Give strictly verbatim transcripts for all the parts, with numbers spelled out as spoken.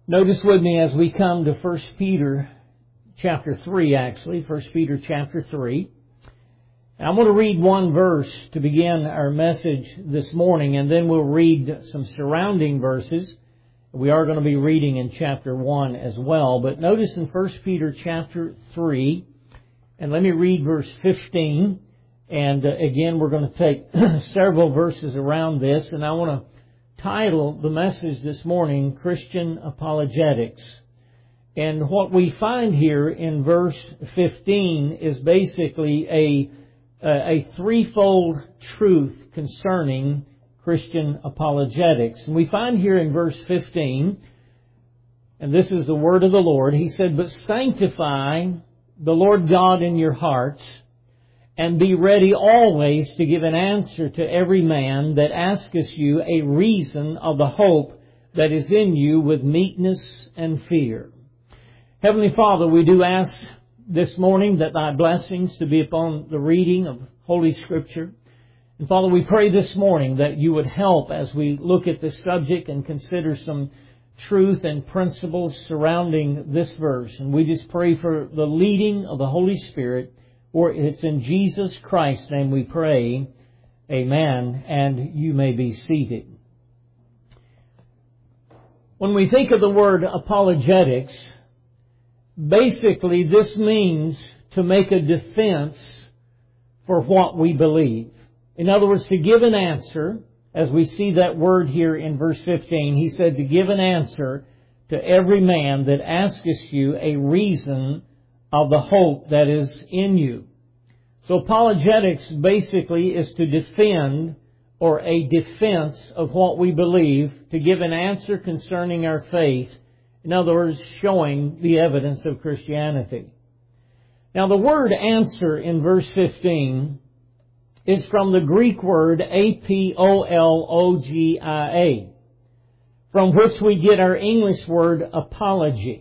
Notice with me as we come to First Peter chapter three, actually, First Peter chapter three. I'm going to read one verse to begin our message this morning, and then we'll read some surrounding verses. We are going to be reading in chapter one as well. But notice in First Peter chapter three, and let me read verse fifteen. And uh, again, we're going to take several verses around this, and I want to title the message this morning, Christian Apologetics. And what we find here in verse fifteen is basically a, a threefold truth concerning Christian apologetics. And we find here in verse fifteen, and this is the word of the Lord, He said, "But sanctify the Lord God in your hearts, and be ready always to give an answer to every man that asketh you a reason of the hope that is in you with meekness and fear." Heavenly Father, we do ask this morning that Thy blessings to be upon the reading of Holy Scripture. And Father, we pray this morning that You would help as we look at this subject and consider some truth and principles surrounding this verse. And we just pray for the leading of the Holy Spirit. For it's in Jesus Christ's name we pray. Amen. And you may be seated. When we think of the word apologetics, basically this means to make a defense for what we believe. In other words, to give an answer, as we see that word here in verse fifteen, he said to give an answer to every man that asketh you a reason of the hope that is in you. So apologetics basically is to defend or a defense of what we believe, to give an answer concerning our faith. In other words, showing the evidence of Christianity. Now the word answer in verse fifteen is from the Greek word A P O L O G I A, from which we get our English word apology.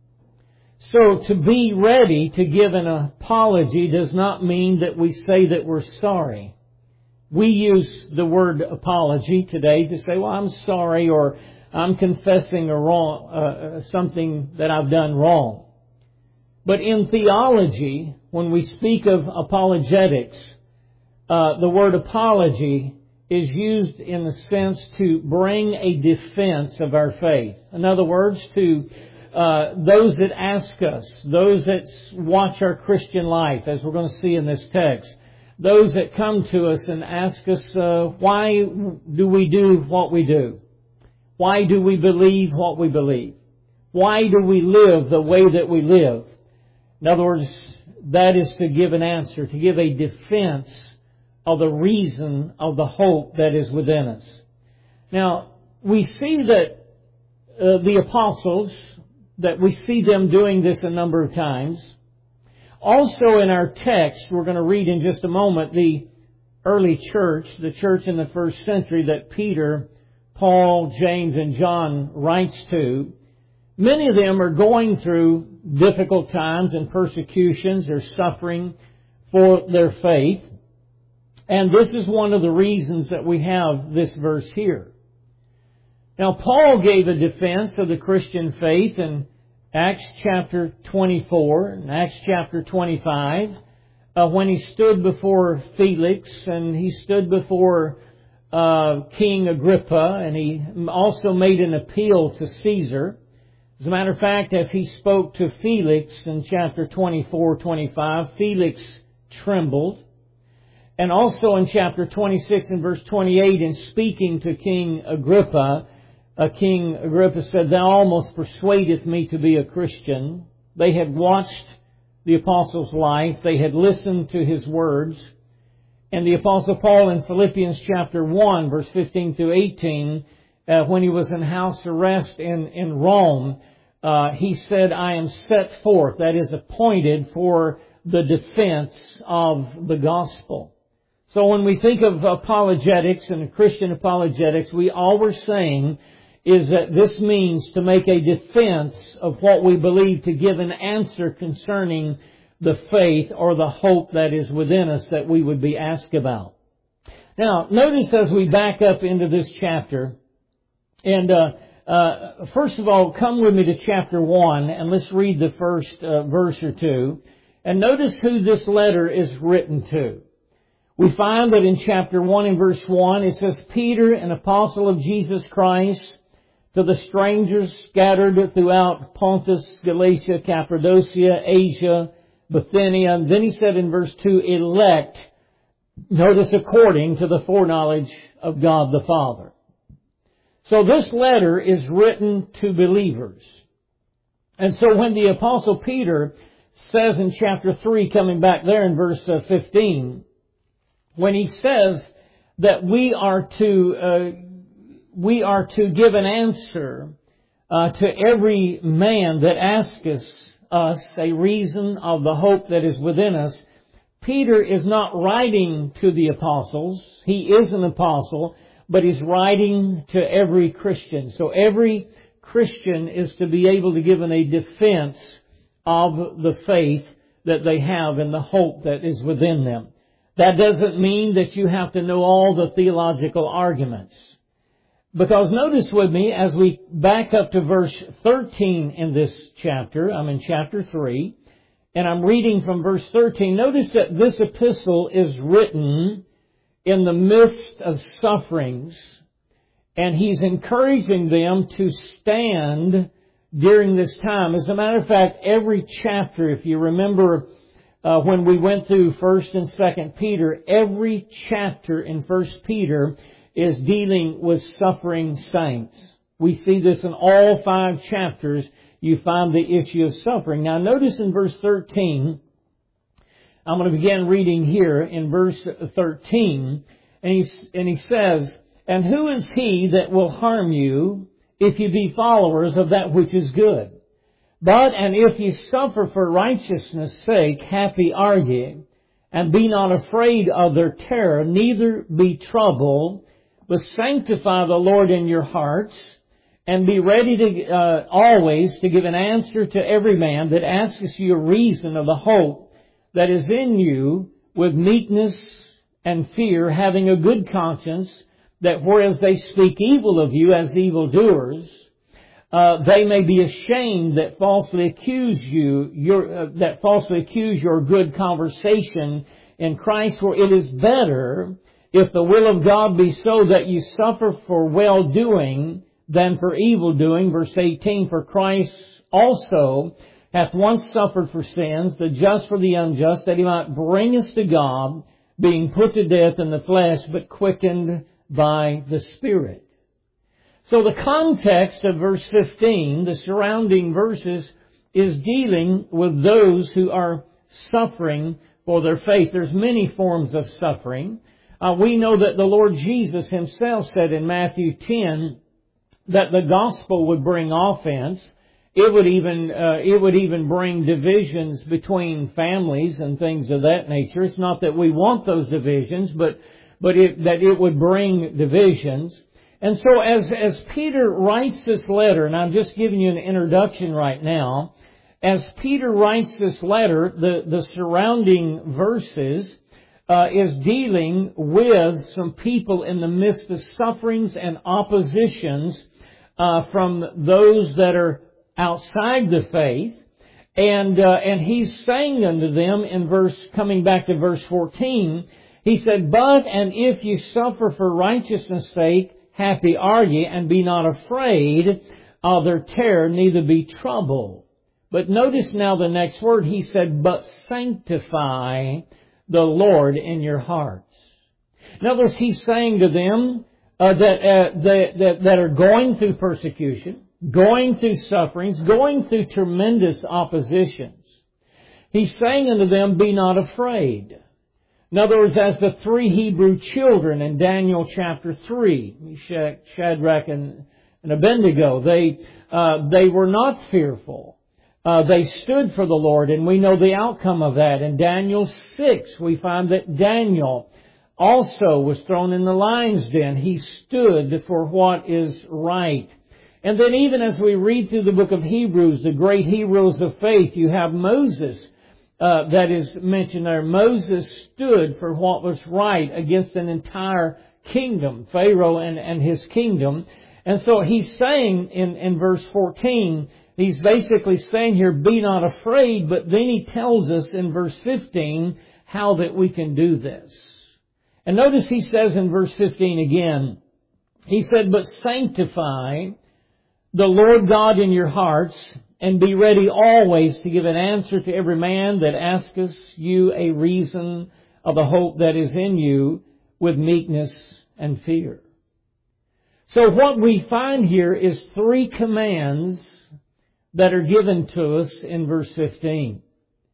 So to be ready to give an apology does not mean that we say that we're sorry. We use the word apology today to say, well, I'm sorry, or I'm confessing a wrong, uh, something that I've done wrong. But in theology, when we speak of apologetics, uh, the word apology is used in the sense to bring a defense of our faith. In other words, to Uh, those that ask us, those that watch our Christian life, as we're going to see in this text, those that come to us and ask us, uh, why do we do what we do? Why do we believe what we believe? Why do we live the way that we live? In other words, that is to give an answer, to give a defense of the reason of the hope that is within us. Now, we see that uh, the apostles, that we see them doing this a number of times. Also in our text, we're going to read in just a moment, the early church, the church in the first century that Peter, Paul, James, and John writes to. Many of them are going through difficult times and persecutions. They're suffering for their faith. And this is one of the reasons that we have this verse here. Now, Paul gave a defense of the Christian faith in Acts chapter twenty-four and Acts chapter twenty-five, uh, when he stood before Felix and he stood before uh, King Agrippa, and he also made an appeal to Caesar. As a matter of fact, as he spoke to Felix in chapter twenty-four, twenty-five, Felix trembled. And also in chapter twenty-six and verse twenty-eight, in speaking to King Agrippa, Uh, King Agrippa said, "Thou almost persuadest me to be a Christian." They had watched the apostle's life. They had listened to his words. And the apostle Paul in Philippians chapter one, verse fifteen through eighteen, uh, when he was in house arrest in, in Rome, uh, he said, "I am set forth," that is appointed for the defense of the gospel. So when we think of apologetics and Christian apologetics, we all we're saying is that this means to make a defense of what we believe, to give an answer concerning the faith or the hope that is within us that we would be asked about. Now, notice as we back up into this chapter, and uh, uh, Uh, first of all, come with me to chapter one, and let's read the first uh, verse or two. And notice who this letter is written to. We find that in chapter one and verse one, it says, Peter, an apostle of Jesus Christ, to the strangers scattered throughout Pontus, Galatia, Cappadocia, Asia, Bithynia. And then he said in verse two, elect, notice according to the foreknowledge of God the Father. So this letter is written to believers. And so when the Apostle Peter says in chapter three, coming back there in verse fifteen, when he says that we are to uh, we are to give an answer uh, to every man that asketh us a reason of the hope that is within us, Peter is not writing to the apostles. He is an apostle, but he's writing to every Christian. So every Christian is to be able to give a defense of the faith that they have and the hope that is within them. That doesn't mean that you have to know all the theological arguments. Because notice with me, as we back up to verse thirteen in this chapter, I'm in chapter three, and I'm reading from verse thirteen. Notice that this epistle is written in the midst of sufferings, and he's encouraging them to stand during this time. As a matter of fact, every chapter, if you remember uh, when we went through First and Second Peter, every chapter in First Peter is dealing with suffering saints. We see this in all five chapters. You find the issue of suffering. Now notice in verse thirteen, I'm going to begin reading here in verse thirteen, and he, and he says, and who is he that will harm you if you be followers of that which is good? But, and if ye suffer for righteousness' sake, happy are ye, and be not afraid of their terror, neither be troubled, but sanctify the Lord in your hearts, and be ready to uh, always to give an answer to every man that asks you a reason of the hope that is in you with meekness and fear, having a good conscience, that whereas they speak evil of you as evildoers, uh, they may be ashamed that falsely accuse you, your, uh, that falsely accuse your good conversation in Christ. For it is better, if the will of God be so, that you suffer for well-doing than for evil-doing. Verse eighteen, for Christ also hath once suffered for sins, the just for the unjust, that he might bring us to God, being put to death in the flesh, but quickened by the Spirit. So the context of verse fifteen, the surrounding verses, is dealing with those who are suffering for their faith. There's many forms of suffering. Uh, we know that the Lord Jesus Himself said in Matthew ten that the gospel would bring offense. It would even uh, it would even bring divisions between families and things of that nature. It's not that we want those divisions, but but it, that it would bring divisions. And so as as Peter writes this letter, and I'm just giving you an introduction right now, as Peter writes this letter, the, the surrounding verses uh, is dealing with some people in the midst of sufferings and oppositions uh, from those that are outside the faith. And uh, and he's saying unto them in verse, coming back to verse fourteen, he said, but and if ye suffer for righteousness' sake, happy are ye, and be not afraid of their terror, neither be troubled. But notice now the next word. He said, but sanctify the Lord in your hearts. In other words, he's saying to them uh, that, uh, that, that, that are going through persecution, going through sufferings, going through tremendous oppositions. He's saying unto them, be not afraid. In other words, as the three Hebrew children in Daniel chapter three, Shadrach and, and Abednego, they, uh, they were not fearful. Uh, they stood for the Lord, and we know the outcome of that. In Daniel six, we find that Daniel also was thrown in the lion's den. He stood for what is right. And then even as we read through the book of Hebrews, the great heroes of faith, you have Moses, Uh, that is mentioned there. Moses stood for what was right against an entire kingdom, Pharaoh and, and his kingdom. And so he's saying in, in verse fourteen, he's basically saying here, be not afraid, but then he tells us in verse fifteen how that we can do this. And notice he says in verse fifteen again, he said, but sanctify the Lord God in your hearts, and be ready always to give an answer to every man that asketh you a reason of the hope that is in you with meekness and fear. So what we find here is three commands that are given to us in verse fifteen.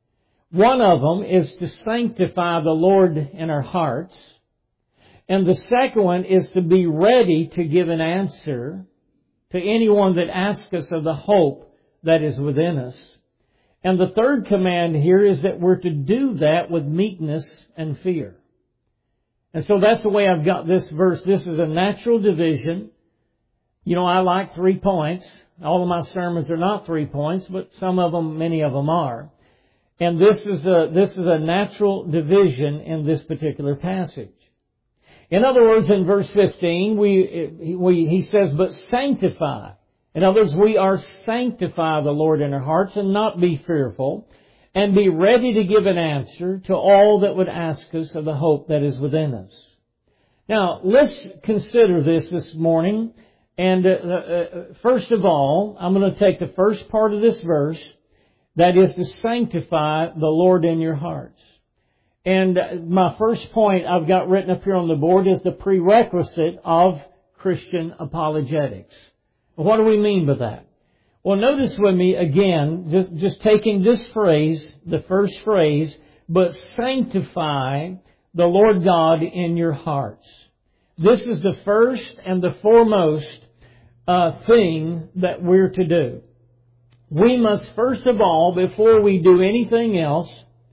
One of them is to sanctify the Lord in our hearts. And the second one is to be ready to give an answer to anyone that asks us of the hope that is within us. And the third command here is that we're to do that with meekness and fear. And so that's the way I've got this verse. This is a natural division. You know, I like three points. All of my sermons are not three points, but some of them, many of them are. And this is a, this is a natural division in this particular passage. In other words, in verse fifteen, we, we, he says, but sanctify. In other words, we are sanctify the Lord in our hearts and not be fearful, and be ready to give an answer to all that would ask us of the hope that is within us. Now, let's consider this this morning. And uh, uh, first of all, I'm going to take the first part of this verse, that is to sanctify the Lord in your hearts. And my first point I've got written up here on the board is the prerequisite of Christian apologetics. What do we mean by that? Well, notice with me again, just, just taking this phrase, the first phrase, but sanctify the Lord God in your hearts. This is the first and the foremost uh, thing that we're to do. We must first of all, before we do anything else,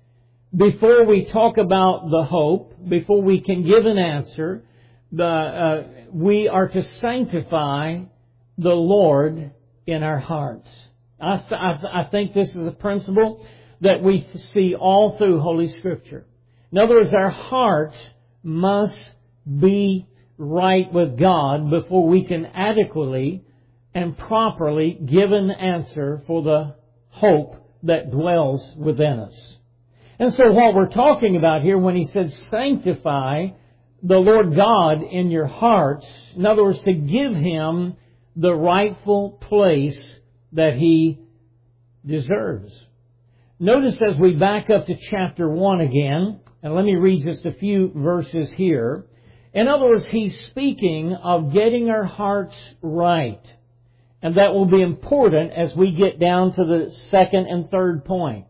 before we talk about the hope, before we can give an answer, the, uh, we are to sanctify the Lord in our hearts. I, I, I think this is a principle that we see all through Holy Scripture. In other words, our hearts must be right with God before we can adequately and properly give an answer for the hope that dwells within us. And so what we're talking about here when he said sanctify the Lord God in your hearts, in other words, to give Him the rightful place that He deserves. Notice as we back up to chapter one again, and let me read just a few verses here. In other words, he's speaking of getting our hearts right. And that will be important as we get down to the second and third point.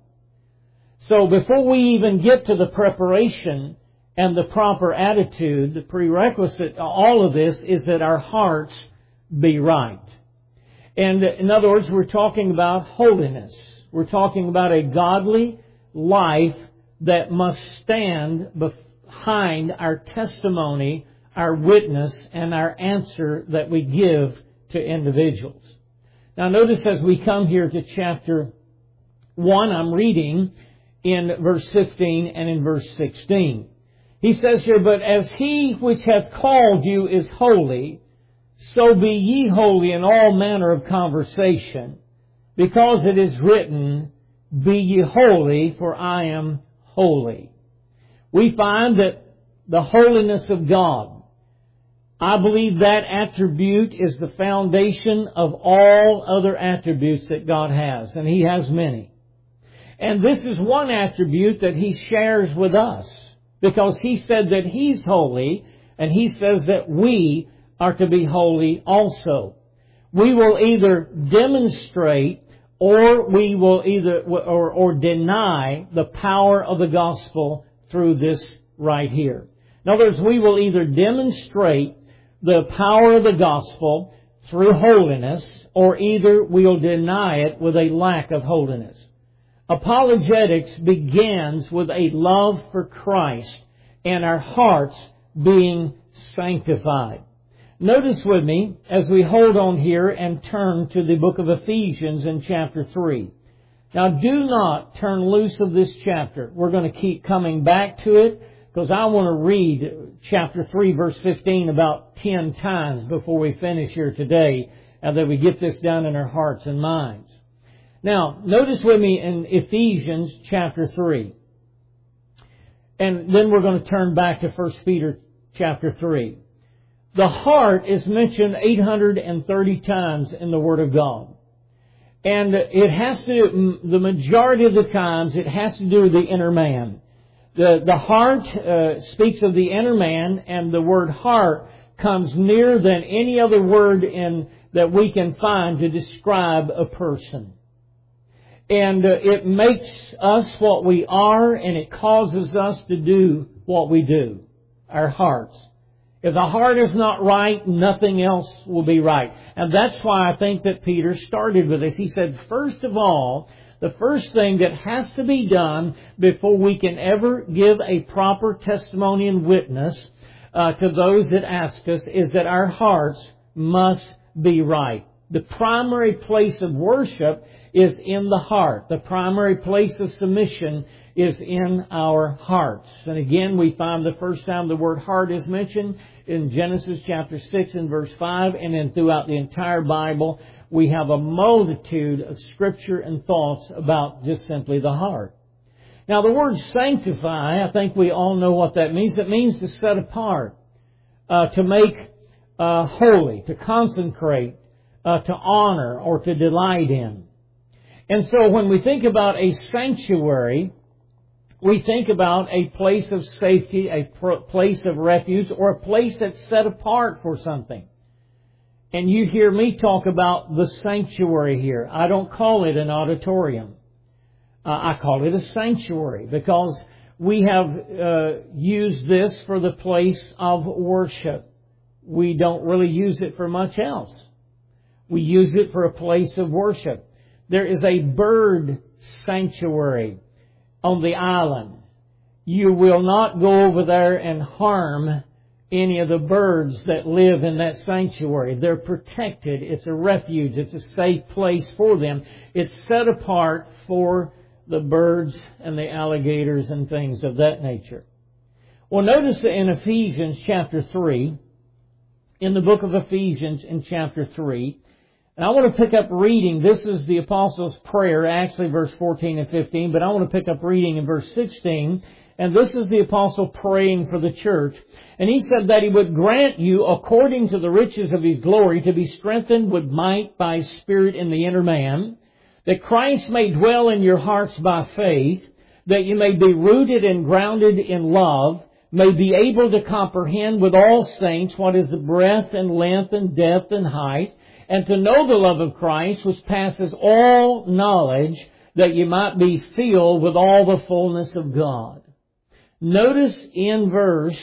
So before we even get to the preparation and the proper attitude, the prerequisite, all of this is that our hearts be right. And in other words, we're talking about holiness. We're talking about a godly life that must stand behind our testimony, our witness, and our answer that we give to individuals. Now notice as we come here to chapter one, I'm reading in verse fifteen and in verse sixteen. He says here, but as He which hath called you is holy, so be ye holy in all manner of conversation, because it is written, be ye holy, for I am holy. We find that the holiness of God, I believe that attribute is the foundation of all other attributes that God has, and He has many. And this is one attribute that He shares with us, because He said that He's holy, and He says that we are to be holy also. We will either demonstrate or we will either or, or deny the power of the gospel through this right here. In other words, we will either demonstrate the power of the gospel through holiness, or either we'll deny it with a lack of holiness. Apologetics begins with a love for Christ and our hearts being sanctified. Notice with me as we hold on here and turn to the book of Ephesians in chapter three. Now do not turn loose of this chapter. We're going to keep coming back to it because I want to read chapter three, verse fifteen about ten times before we finish here today, and that we get this down in our hearts and minds. Now, notice with me in Ephesians chapter three. And then we're going to turn back to First Peter chapter three. The heart is mentioned eight hundred thirty times in the Word of God. And it has to, the majority of the times, it has to do with the inner man. The, the heart uh, speaks of the inner man, and the word heart comes nearer than any other word in that we can find to describe a person. And uh, it makes us what we are, and it causes us to do what we do. Our hearts. If the heart is not right, nothing else will be right. And that's why I think that Peter started with this. He said, first of all, the first thing that has to be done before we can ever give a proper testimony and witness uh, to those that ask us is that our hearts must be right. The primary place of worship is in the heart. The primary place of submission is in our hearts. And again, we find the first time the word heart is mentioned in Genesis chapter six and verse five, and then throughout the entire Bible, we have a multitude of scripture and thoughts about just simply the heart. Now, the word sanctify, I think we all know what that means. It means to set apart, uh, to make uh, holy, to consecrate, uh, to honor, or to delight in. And so when we think about a sanctuary, we think about a place of safety, a place of refuge, or a place that's set apart for something. And you hear me talk about the sanctuary here. I don't call it an auditorium. Uh, I call it a sanctuary because we have uh, used this for the place of worship. We don't really use it for much else. We use it for a place of worship. There is a bird sanctuary on the island. You will not go over there and harm any of the birds that live in that sanctuary. They're protected. It's a refuge. It's a safe place for them. It's set apart for the birds and the alligators and things of that nature. Well, notice that in Ephesians chapter three, in the book of Ephesians in chapter three, and I want to pick up reading. This is the Apostles' prayer, actually verse fourteen and fifteen, but I want to pick up reading in verse sixteen. And this is the Apostle praying for the church. And he said that he would grant you, according to the riches of His glory, to be strengthened with might by Spirit in the inner man, that Christ may dwell in your hearts by faith, that you may be rooted and grounded in love, may be able to comprehend with all saints what is the breadth and length and depth and height, and to know the love of Christ, which passes all knowledge, that you might be filled with all the fullness of God. Notice in verse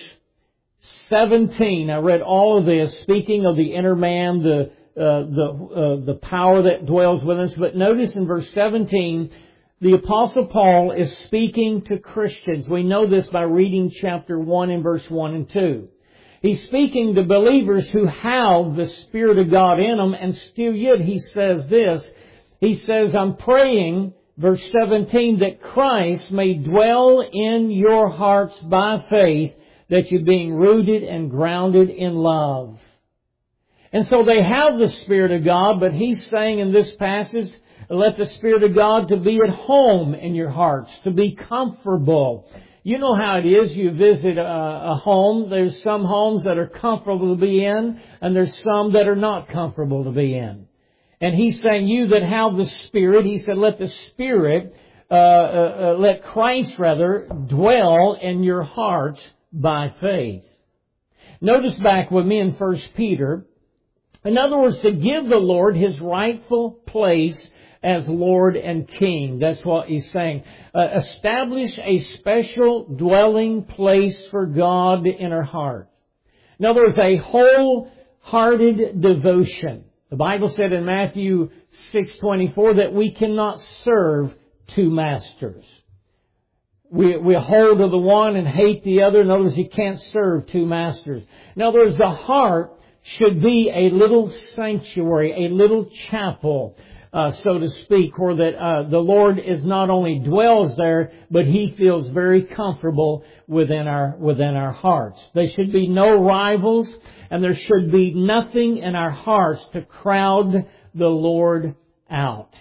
seventeen, I read all of this, speaking of the inner man, the uh, the uh, the power that dwells within us. But notice in verse seventeen, the Apostle Paul is speaking to Christians. We know this by reading chapter one and verse one and two. He's speaking to believers who have the Spirit of God in them, and still yet he says this. He says, I'm praying, verse seventeen, that Christ may dwell in your hearts by faith, that you're being rooted and grounded in love. And so they have the Spirit of God, but he's saying in this passage, let the Spirit of God to be at home in your hearts, to be comfortable. You know how it is. You visit a, a home. There's some homes that are comfortable to be in, and there's some that are not comfortable to be in. And he's saying, you that have the Spirit, he said, let the Spirit, uh, uh, uh, let Christ rather, dwell in your hearts by faith. Notice back with me in First Peter. In other words, to give the Lord His rightful place as Lord and King. That's what he's saying. Uh, establish a special dwelling place for God in our heart. In other words, a wholehearted devotion. The Bible said in Matthew six twenty-four that we cannot serve two masters. We, we hold to the one and hate the other. In other words, you can't serve two masters. In other words, the heart should be a little sanctuary, a little chapel, uh, so to speak, or that uh, the Lord is not only dwells there, but He feels very comfortable within our within our hearts. There should be no rivals, and there should be nothing in our hearts to crowd the Lord out.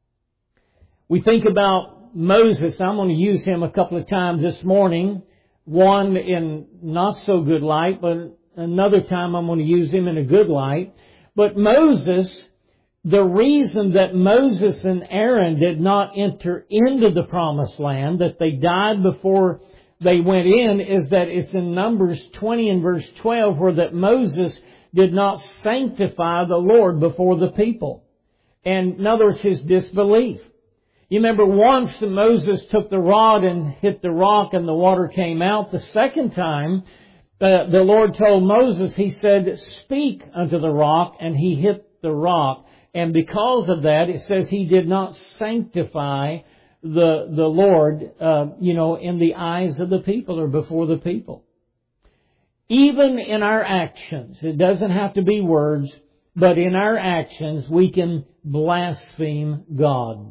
We think about Moses. I'm going to use him a couple of times this morning. One in not so good light, but another time I'm going to use him in a good light. But Moses, the reason that Moses and Aaron did not enter into the promised land, that they died before they went in, is that it's in Numbers twenty and verse twelve where that Moses did not sanctify the Lord before the people. And in other words, his disbelief. You remember once Moses took the rod and hit the rock and the water came out. The second time, uh, the Lord told Moses, He said, speak unto the rock, and he hit the rock. And because of that, it says he did not sanctify the, the Lord, uh, you know, in the eyes of the people or before the people. Even in our actions, it doesn't have to be words, but in our actions, we can blaspheme God.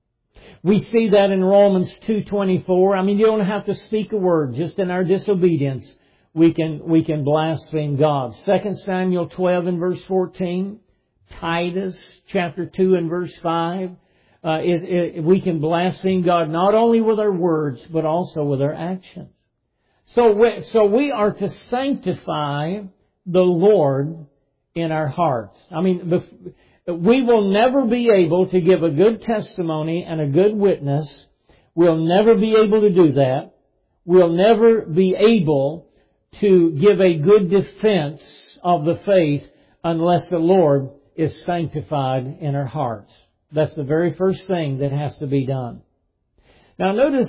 We see that in Romans two twenty-four. I mean, you don't have to speak a word. Just in our disobedience, we can, we can blaspheme God. Second Samuel twelve and verse fourteen. Titus chapter two and verse five. Uh, is, is, we can blaspheme God not only with our words, but also with our actions. So we, so we are to sanctify the Lord in our hearts. I mean, bef- we will never be able to give a good testimony and a good witness. We'll never be able to do that. We'll never be able to give a good defense of the faith unless the Lord is sanctified in our hearts. That's the very first thing that has to be done. Now notice,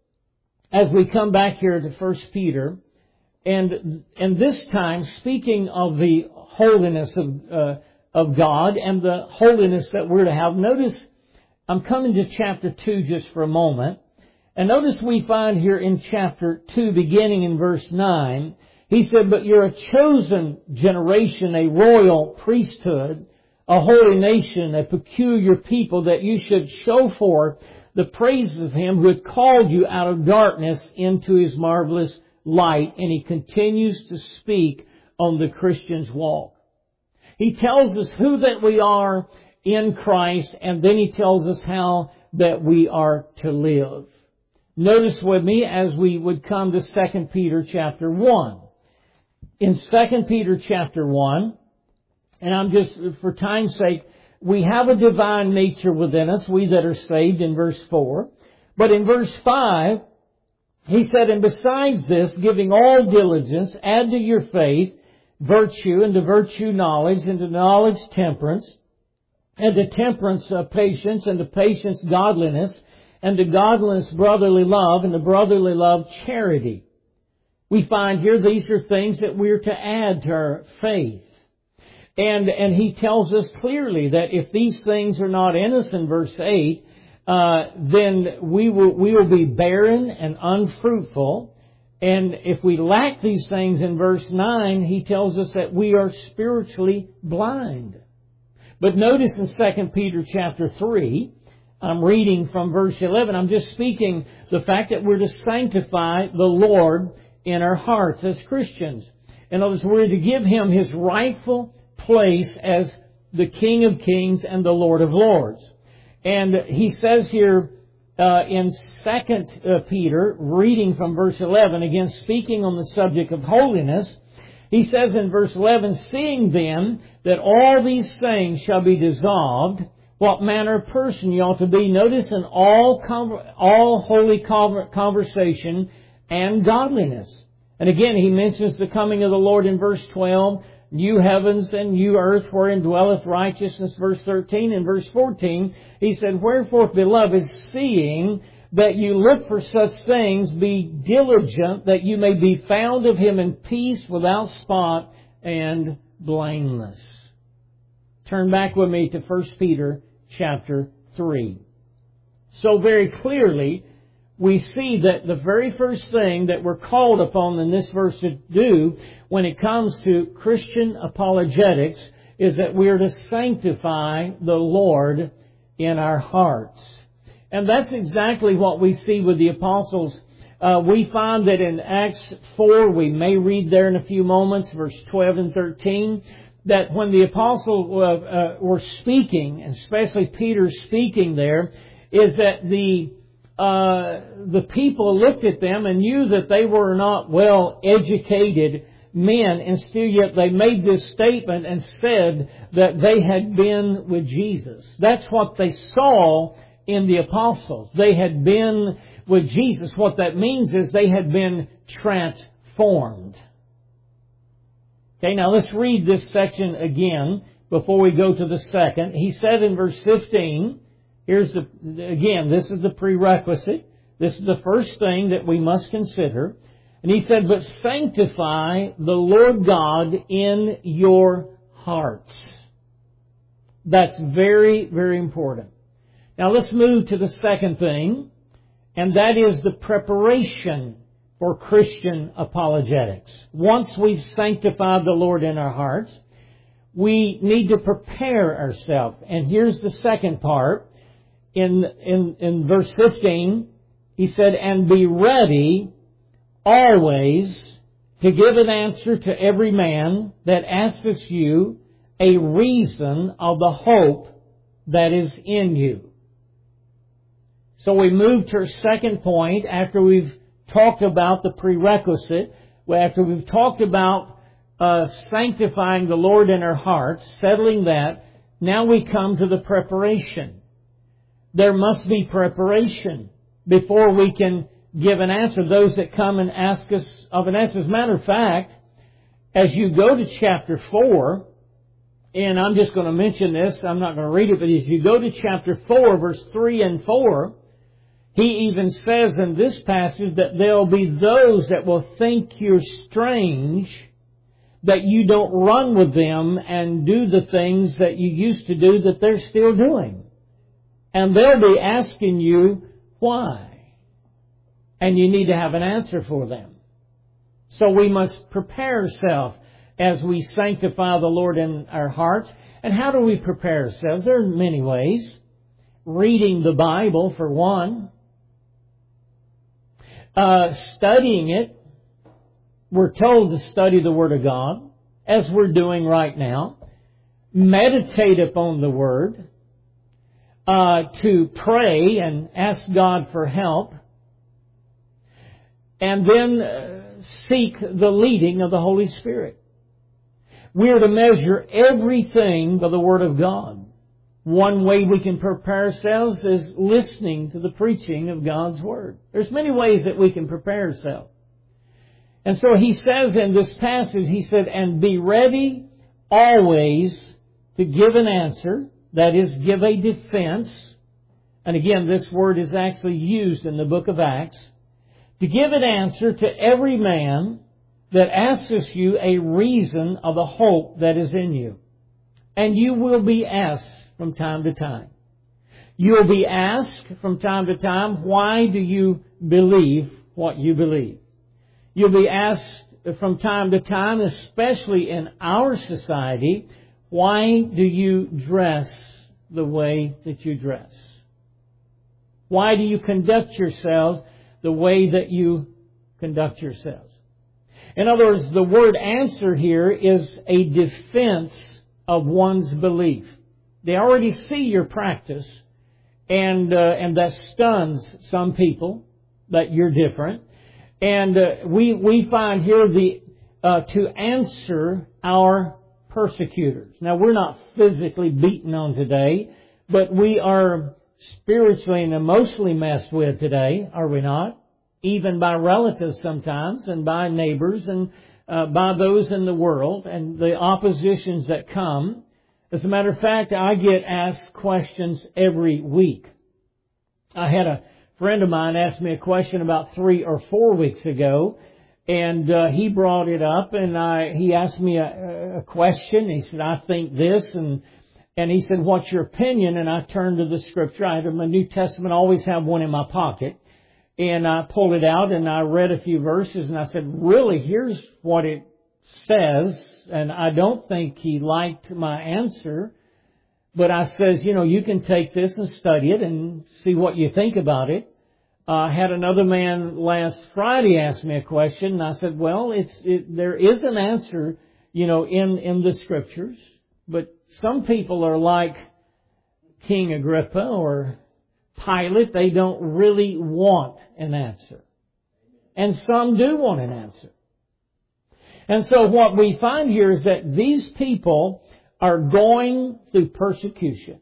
as we come back here to First Peter, and and this time speaking of the holiness of uh, of God and the holiness that we're to have. Notice, I'm coming to chapter two just for a moment. And notice we find here in chapter two, beginning in verse nine, he said, but you're a chosen generation, a royal priesthood, a holy nation, a peculiar people, that you should show forth the praises of Him who had called you out of darkness into His marvelous light. And he continues to speak on the Christian's walk. He tells us who that we are in Christ, and then he tells us how that we are to live. Notice with me as we would come to Second Peter chapter one. In Second Peter chapter one, and I'm just, for time's sake, we have a divine nature within us, we that are saved, in verse four. But in verse five, he said, and besides this, giving all diligence, add to your faith virtue, and to virtue knowledge, and to knowledge temperance, and to temperance uh, patience, and to patience godliness, and to godliness brotherly love, and to brotherly love charity. We find here these are things that we're to add to our faith. And and he tells us clearly that if these things are not in us in verse eight, uh, then we will we will be barren and unfruitful. And if we lack these things in verse nine, he tells us that we are spiritually blind. But notice in Second Peter chapter three, I'm reading from verse eleven. I'm just speaking the fact that we're to sanctify the Lord in our hearts as Christians. In other words, we're to give Him His rightful place as the King of Kings and the Lord of Lords. And he says here uh, in Second Peter, reading from verse eleven, again speaking on the subject of holiness, he says in verse eleven, seeing then that all these things shall be dissolved, what manner of person you ought to be. Notice in all conver- all holy conver- conversation and godliness. And again, he mentions the coming of the Lord in verse twelve, new heavens and new earth wherein dwelleth righteousness, verse thirteen. And verse fourteen, he said, wherefore, beloved, seeing that you look for such things, be diligent that you may be found of Him in peace, without spot and blameless. Turn back with me to First Peter chapter three. So very clearly, we see that the very first thing that we're called upon in this verse to do when it comes to Christian apologetics is that we are to sanctify the Lord in our hearts. And that's exactly what we see with the apostles. Uh, we find that in Acts four, we may read there in a few moments, verse twelve and thirteen, that when the apostles uh, uh, were speaking, and especially Peter speaking there, is that the uh, the people looked at them and knew that they were not well educated men, and still yet they made this statement and said that they had been with Jesus. That's what they saw in the apostles. They had been with Jesus. What that means is they had been transformed. Okay, now let's read this section again before we go to the second. He said in verse fifteen, here's the, again, this is the prerequisite. This is the first thing that we must consider. And he said, but sanctify the Lord God in your hearts. That's very, very important. Now let's move to the second thing, and that is the preparation for Christian apologetics. Once we've sanctified the Lord in our hearts, we need to prepare ourselves. And here's the second part. In, in, in verse fifteen, he said, and be ready always to give an answer to every man that asks you a reason of the hope that is in you. So we move to our second point after we've talked about the prerequisite, after we've talked about uh, sanctifying the Lord in our hearts, settling that, now we come to the preparation. There must be preparation before we can give an answer. Those that come and ask us of an answer. As a matter of fact, as you go to chapter four, and I'm just going to mention this, I'm not going to read it, but as you go to chapter four, verse three and four, he even says in this passage that there'll be those that will think you're strange, that you don't run with them and do the things that you used to do that they're still doing. And they'll be asking you, why? And you need to have an answer for them. So we must prepare ourselves as we sanctify the Lord in our hearts. And how do we prepare ourselves? There are many ways. Reading the Bible, for one. Uh, studying it. We're told to study the Word of God, as we're doing right now. Meditate upon the Word. Uh, to pray and ask God for help. And then uh, seek the leading of the Holy Spirit. We are to measure everything by the Word of God. One way we can prepare ourselves is listening to the preaching of God's Word. There's many ways that we can prepare ourselves. And so he says in this passage, he said, and be ready always to give an answer, that is, give a defense. And again, this word is actually used in the book of Acts. To give an answer to every man that asks you a reason of the hope that is in you. And you will be asked from time to time. You will be asked from time to time, why do you believe what you believe? You'll be asked from time to time, especially in our society, why do you dress the way that you dress? Why do you conduct yourselves the way that you conduct yourselves? In other words, the word answer here is a defense of one's belief. They already see your practice, and uh, and that stuns some people that you're different. And uh, we we find here the uh, to answer our persecutors. Now, we're not physically beaten on today, but we are spiritually and emotionally messed with today, are we not? Even by relatives sometimes, and by neighbors, and uh, by those in the world, and the oppositions that come. As a matter of fact, I get asked questions every week. I had a friend of mine ask me a question about three or four weeks ago, and uh, he brought it up, and I he asked me a, a question. He said, I think this, and and he said, what's your opinion? And I turned to the Scripture. I had my New Testament, always have one in my pocket. And I pulled it out and I read a few verses and I said, really, here's what it says. And I don't think he liked my answer. but I says, you know, you can take this and study it and see what you think about it. I uh, had another man last Friday ask me a question, and I said, well, it's it, there is an answer, you know, in, in the Scriptures, but some people are like King Agrippa or Pilate. They don't really want an answer. And some do want an answer. And so what we find here is that these people are going through persecution.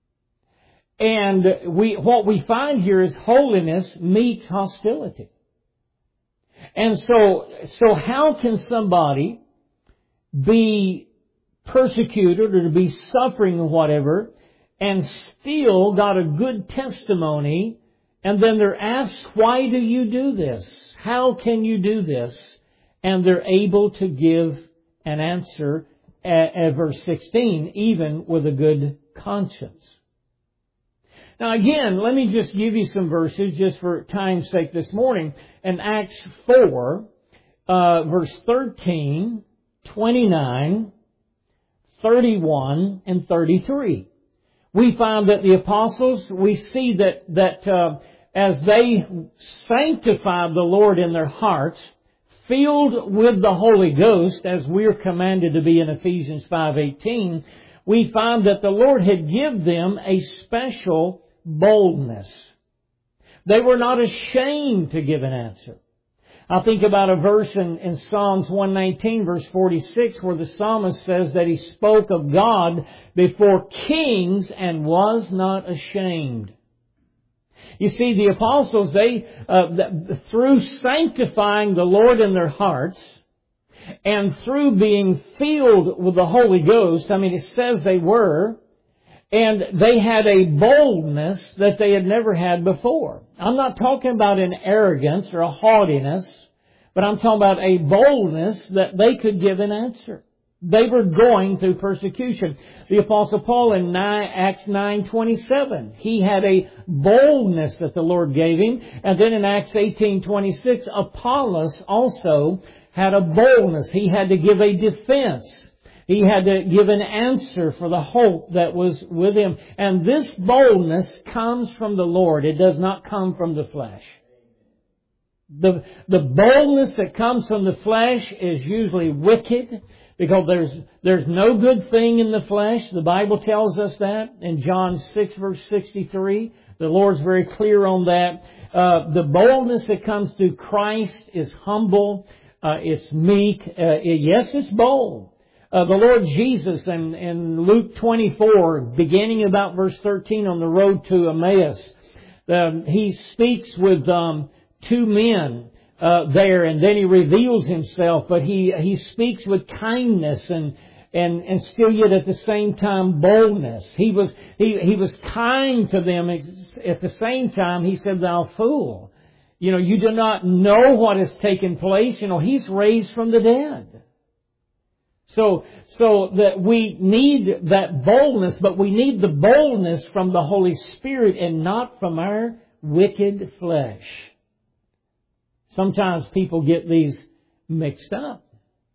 And we, what we find here is holiness meets hostility. And so, so how can somebody be persecuted or to be suffering or whatever and still got a good testimony, and then they're asked, why do you do this? How can you do this? And they're able to give an answer at, at verse sixteen, even with a good conscience. Now again, let me just give you some verses just for time's sake this morning. In Acts four, uh, verse thirteen, twenty-nine, thirty-one, and thirty-three. We find that the apostles, we see that, that uh, as they sanctified the Lord in their hearts, filled with the Holy Ghost, as we're commanded to be in Ephesians five eighteen, we find that the Lord had given them a special boldness. They were not ashamed to give an answer. I think about a verse in, in Psalms one nineteen, verse forty-six, where the psalmist says that he spoke of God before kings and was not ashamed. You see, the apostles, they, uh, through sanctifying the Lord in their hearts, and through being filled with the Holy Ghost, I mean, it says they were, and they had a boldness that they had never had before. I'm not talking about an arrogance or a haughtiness, but I'm talking about a boldness that they could give an answer. They were going through persecution. The Apostle Paul in Acts nine twenty-seven, he had a boldness that the Lord gave him. And then in Acts eighteen twenty-six, Apollos also had a boldness. He had to give a defense. He had to give an answer for the hope that was with him. And this boldness comes from the Lord. It does not come from the flesh. The, the boldness that comes from the flesh is usually wicked, because there's, there's no good thing in the flesh. The Bible tells us that in John six verse sixty-three. The Lord's very clear on that. Uh, the boldness that comes through Christ is humble. Uh, it's meek. Uh, it, yes, it's bold. Uh, the Lord Jesus in, in Luke twenty-four, beginning about verse thirteen on the road to Emmaus, um, He speaks with um, two men uh, there, and then He reveals Himself, but He He speaks with kindness and and and still yet at the same time boldness. He was He He was kind to them. At the same time, He said, "Thou fool, you know, you do not know what has taken place. You know, He's raised from the dead." So, so that we need that boldness, but we need the boldness from the Holy Spirit and not from our wicked flesh. Sometimes people get these mixed up.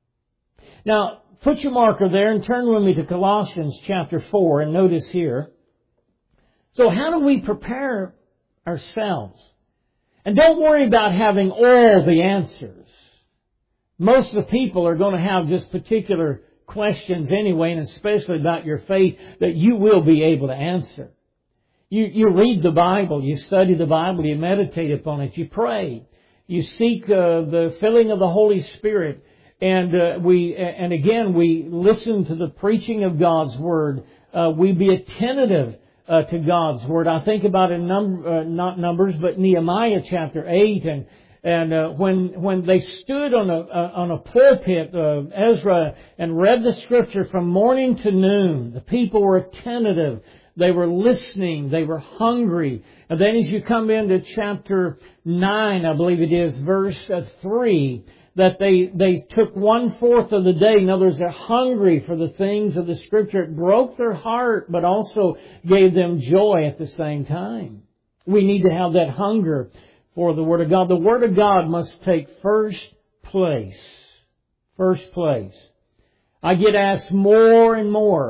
Now, put your marker there and turn with me to Colossians chapter four and notice here. So how do we prepare ourselves? And don't worry about having all the answers. Most of the people are going to have just particular questions anyway, and especially about your faith, that you will be able to answer. You, you read the Bible, you study the Bible, you meditate upon it, you pray, you seek uh, the filling of the Holy Spirit, and uh, we, and again, we listen to the preaching of God's Word. Uh, we be attentive uh, to God's Word. I think about in num- uh, not Numbers, but Nehemiah chapter eight, and And uh, when when they stood on a uh, on a pulpit, uh, Ezra, and read the Scripture from morning to noon, the people were attentive. They were listening. They were hungry. And then as you come into chapter nine, I believe it is, verse uh, three, that they they took one fourth of the day. In other words, they're hungry for the things of the Scripture. It broke their heart, but also gave them joy at the same time. We need to have that hunger for the Word of God. The Word of God must take first place. First place. I get asked more and more,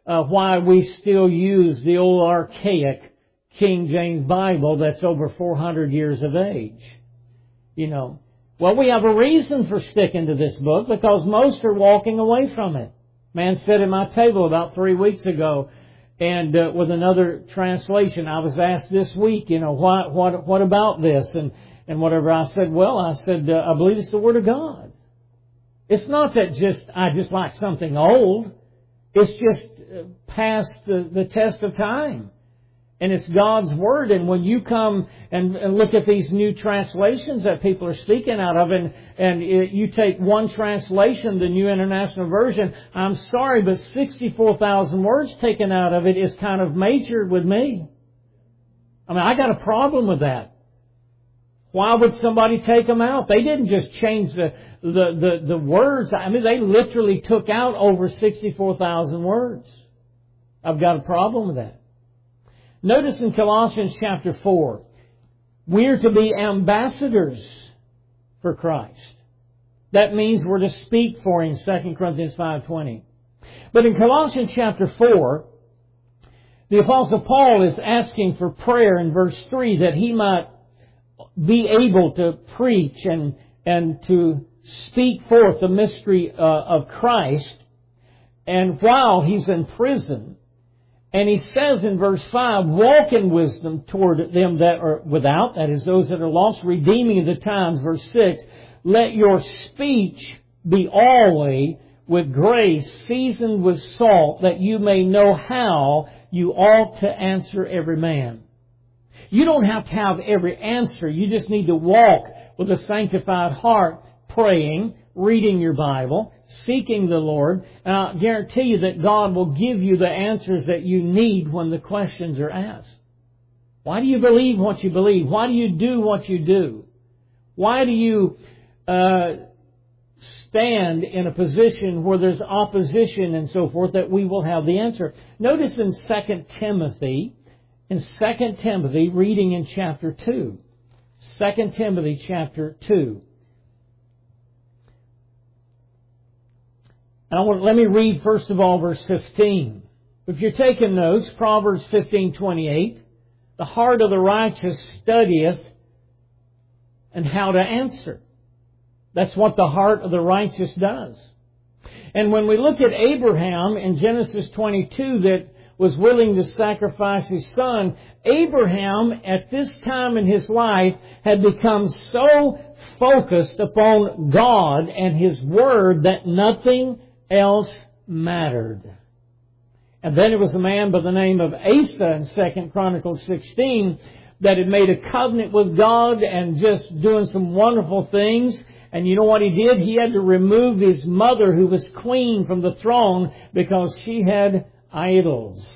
uh, why we still use the old archaic King James Bible that's over four hundred years of age. You know, well, we have a reason for sticking to this book because most are walking away from it. Man sat at my table about three weeks ago, and uh, with another translation, I was asked this week, you know, what what what about this and and whatever. I said, well, I said uh, I believe it's the Word of God. It's not that just I just like something old. It's just uh, past the, the test of time. And it's God's Word. And when you come and, and look at these new translations that people are speaking out of, and, and it, you take one translation, the New International Version, I'm sorry, but sixty-four thousand words taken out of it is kind of majored with me. I mean, I got a problem with that. Why would somebody take them out? They didn't just change the, the, the, the words. I mean, they literally took out over sixty-four thousand words. I've got a problem with that. Notice in Colossians chapter four, we're to be ambassadors for Christ. That means we're to speak for Him, Second Corinthians five twenty. But in Colossians chapter four, the Apostle Paul is asking for prayer in verse three that he might be able to preach and, and to speak forth the mystery uh, of Christ. And while he's in prison, and he says in verse five, walk in wisdom toward them that are without, that is, those that are lost, redeeming the times. Verse six, let your speech be always with grace, seasoned with salt, that you may know how you ought to answer every man. You don't have to have every answer. You just need to walk with a sanctified heart, praying, reading your Bible, seeking the Lord, and I guarantee you that God will give you the answers that you need when the questions are asked. Why do you believe what you believe? Why do you do what you do? Why do you uh, stand in a position where there's opposition and so forth, that we will have the answer? Notice in Second Timothy, in Second Timothy, reading in chapter two. Second Timothy chapter two. And I want, let me read first of all verse fifteen. If you're taking notes, Proverbs fifteen twenty-eight, the heart of the righteous studieth and how to answer. That's what the heart of the righteous does. And when we look at Abraham in Genesis twenty-two that was willing to sacrifice his son, Abraham at this time in his life had become so focused upon God and His Word that nothing else mattered. And then it was a man by the name of Asa in Second Chronicles sixteen that had made a covenant with God and just doing some wonderful things. And you know what he did? He had to remove his mother, who was queen, from the throne because she had idols.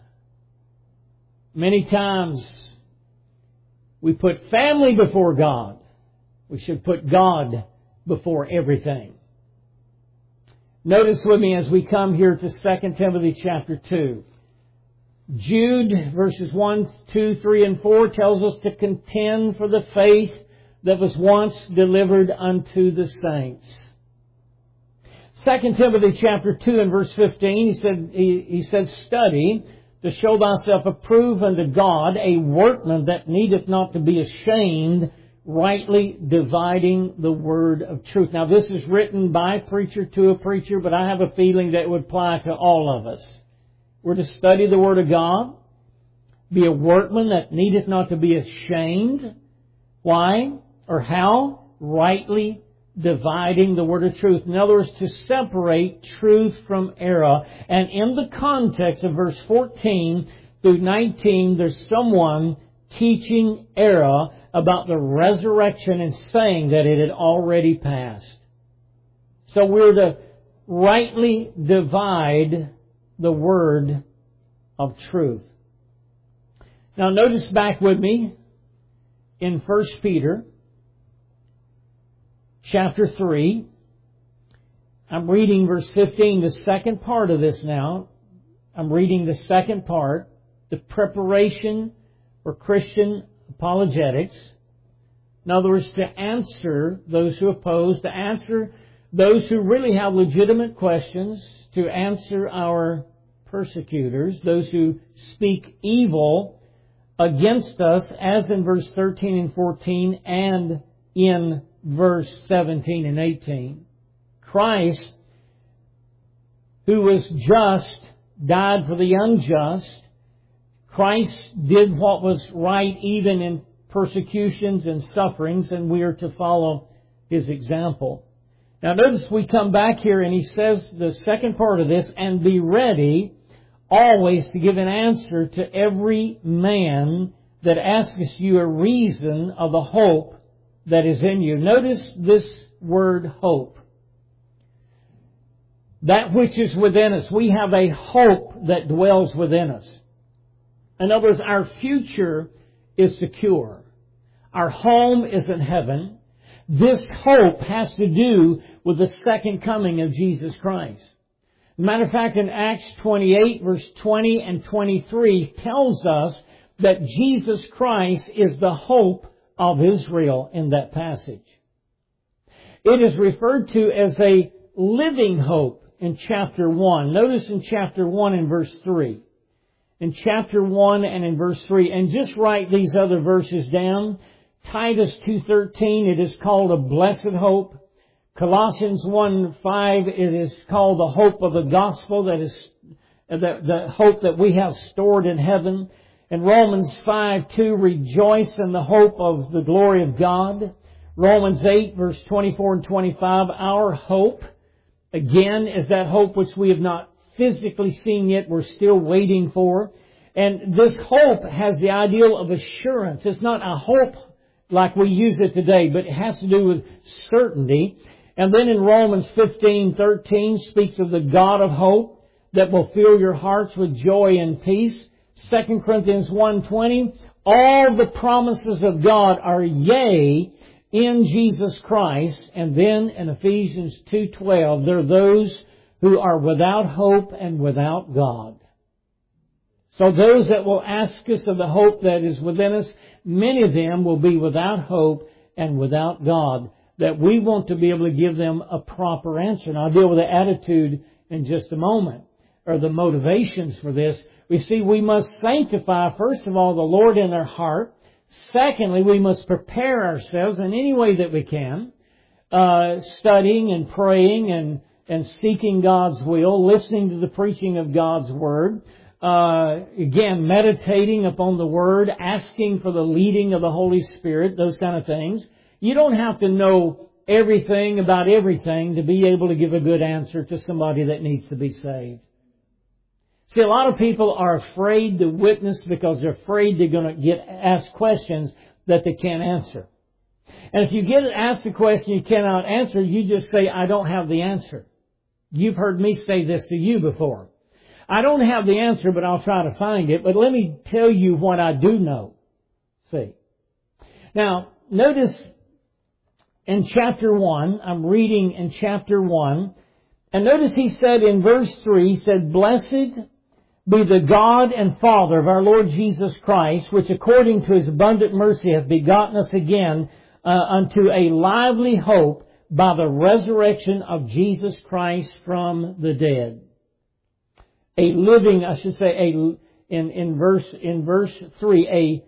Many times we put family before God. We should put God before everything. Notice with me as we come here to Second Timothy chapter two. Jude verses one, two, three, and four tells us to contend for the faith that was once delivered unto the saints. Second Timothy chapter two and verse fifteen, he said, he, he said, study to show thyself approved unto God, a workman that needeth not to be ashamed, rightly dividing the word of truth. Now, this is written by a preacher to a preacher, but I have a feeling that it would apply to all of us. We're to study the Word of God, be a workman that needeth not to be ashamed. Why? Or how? Rightly dividing the word of truth. In other words, to separate truth from error. And in the context of verse fourteen through nineteen, there's someone teaching error about the resurrection and saying that it had already passed. So we're to rightly divide the word of truth. Now notice back with me in First Peter chapter three. I'm reading verse fifteen, the second part of this now. I'm reading the second part, the preparation for Christian apologetics. In other words, to answer those who oppose, to answer those who really have legitimate questions, to answer our persecutors, those who speak evil against us, as in verse thirteen and fourteen and in verse seventeen and eighteen. Christ, who was just, died for the unjust. Christ did what was right even in persecutions and sufferings, and we are to follow His example. Now notice we come back here and He says the second part of this, and be ready always to give an answer to every man that asks you a reason of the hope that is in you. Notice this word hope. That which is within us. We have a hope that dwells within us. In other words, our future is secure. Our home is in heaven. This hope has to do with the second coming of Jesus Christ. As a matter of fact, in Acts twenty-eight, verse twenty and twenty-three tells us that Jesus Christ is the hope of Israel in that passage. It is referred to as a living hope in chapter one. Notice in chapter one and verse three. In chapter one and in verse three. And just write these other verses down. Titus two thirteen, it is called a blessed hope. Colossians one five, it is called the hope of the gospel, that is the, the hope that we have stored in heaven. And Romans five two, rejoice in the hope of the glory of God. Romans eight, verse twenty-four and twenty-five, our hope, again, is that hope which we have not physically seen yet, we're still waiting for. And this hope has the ideal of assurance. It's not a hope like we use it today, but it has to do with certainty. And then in Romans fifteen thirteen speaks of the God of hope that will fill your hearts with joy and peace. Second Corinthians one twenty, all the promises of God are yea in Jesus Christ. And then in Ephesians two twelve, there are those who are without hope and without God. So those that will ask us of the hope that is within us, many of them will be without hope and without God, that we want to be able to give them a proper answer. And I'll deal with the attitude in just a moment, or the motivations for this. We see we must sanctify, first of all, the Lord in our heart. Secondly, we must prepare ourselves in any way that we can, uh, studying and praying and, and seeking God's will, listening to the preaching of God's Word. Uh, again, meditating upon the Word, asking for the leading of the Holy Spirit, those kind of things. You don't have to know everything about everything to be able to give a good answer to somebody that needs to be saved. See, a lot of people are afraid to witness because they're afraid they're going to get asked questions that they can't answer. And if you get asked a question you cannot answer, you just say, I don't have the answer. You've heard me say this to you before. I don't have the answer, but I'll try to find it. But let me tell you what I do know. See. Now, notice in chapter one, I'm reading in chapter one, and notice he said in verse three, he said, blessed be the God and Father of our Lord Jesus Christ, which according to His abundant mercy hath begotten us again uh, unto a lively hope by the resurrection of Jesus Christ from the dead. A living, I should say, a in in verse in verse three, a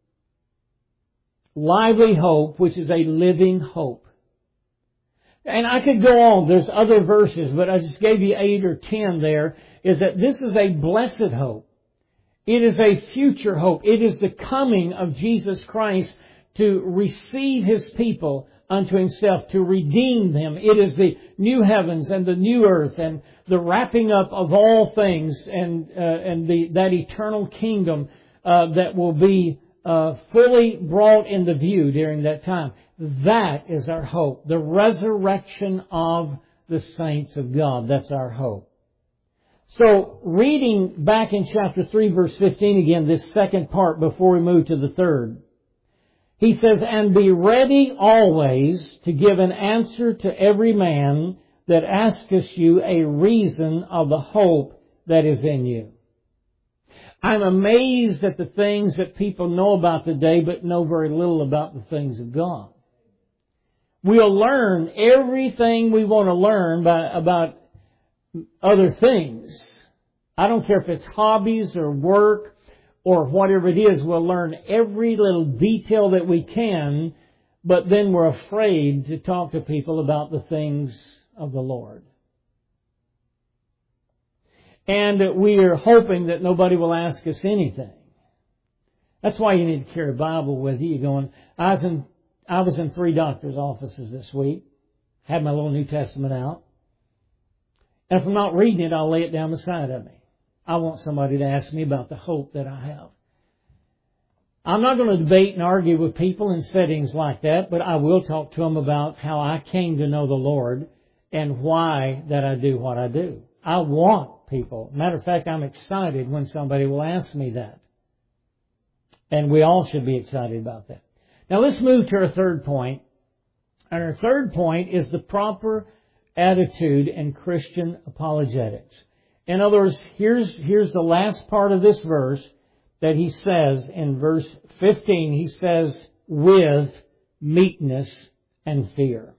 lively hope, which is a living hope. And I could go on. There's other verses, but I just gave you eight or ten there. Is that this is a blessed hope. It is a future hope. It is the coming of Jesus Christ to receive His people unto Himself, to redeem them. It is the new heavens and the new earth and the wrapping up of all things and uh, and the that eternal kingdom uh, that will be uh, fully brought into view during that time. That is our hope. The resurrection of the saints of God. That's our hope. So, reading back in chapter three, verse fifteen again, this second part before we move to the third. He says, and be ready always to give an answer to every man that asketh you a reason of the hope that is in you. I'm amazed at the things that people know about today, but know very little about the things of God. We'll learn everything we want to learn by, about other things. I don't care if it's hobbies or work or whatever it is. We'll learn every little detail that we can, but then we're afraid to talk to people about the things of the Lord. And we are hoping that nobody will ask us anything. That's why you need to carry a Bible with you. You're going, I was in, I was in three doctors' offices this week. Had my little New Testament out. And if I'm not reading it, I'll lay it down beside of me. I want somebody to ask me about the hope that I have. I'm not going to debate and argue with people in settings like that, but I will talk to them about how I came to know the Lord and why that I do what I do. I want people. Matter of fact, I'm excited when somebody will ask me that. And we all should be excited about that. Now let's move to our third point. And our third point is the proper attitude in Christian apologetics. In other words, here's, here's the last part of this verse that he says in verse fifteen. He says, with meekness and fear.